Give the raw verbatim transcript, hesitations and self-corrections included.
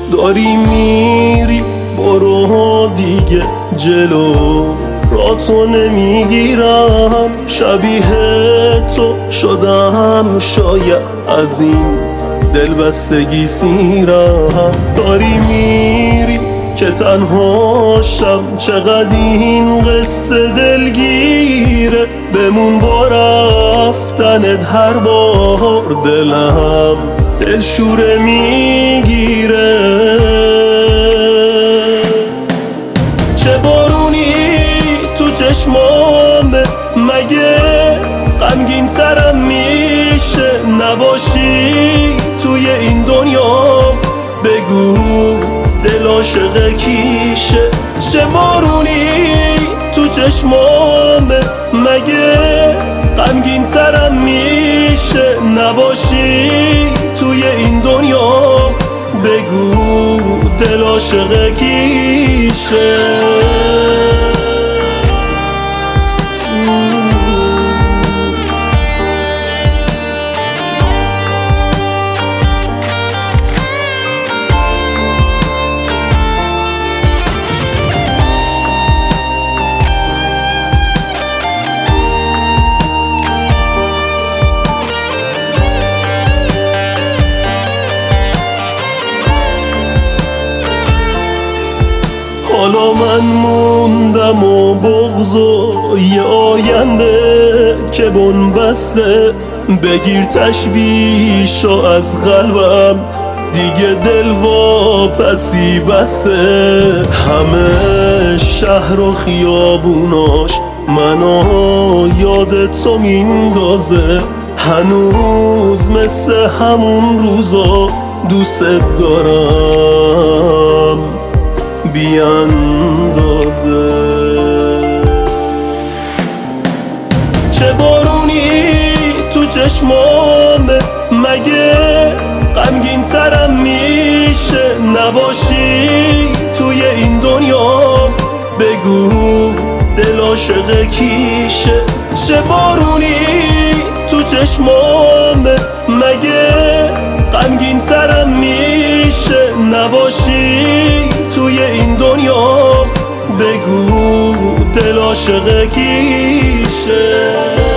داری میری برو دیگه جلو، را تو نمیگیرم، شبیه تو شدم شاید از این دلبستگی سیرم. داری میری که تنهاشم، چقدر این قصه دلگیره، بمون با رفتنت هر بار دلم دلشوره میگیره. چه بارونی تو چشمامه، مگه غمگین ترم میشه نباشی توی این دنیا؟ بگو دل عاشق کیشه؟ چه بارونی تو چشمامه، مگه غمگین ترم میشه نباشی توی این دنیا؟ بگو دل عاشق کیشه؟ حالا من موندم و بغض و یه آینده که بن بسته، بگیر تشویشو از قلبم، دیگه دل واپسی بسته. همه شهر و خیابوناش منو یاد تو میندازه، هنوز مثل همون روزا دوست دارم بی اندازه. چه بارونی تو چشمامه، مگه غمگین ترم میشه نباشی توی این دنیا؟ بگو دل عاشق کیشه؟ چه بارونی تو چشمامه، مگه غمگین ترم میشه نباشی توی این دنیا؟ بگو دل عاشق کیشه؟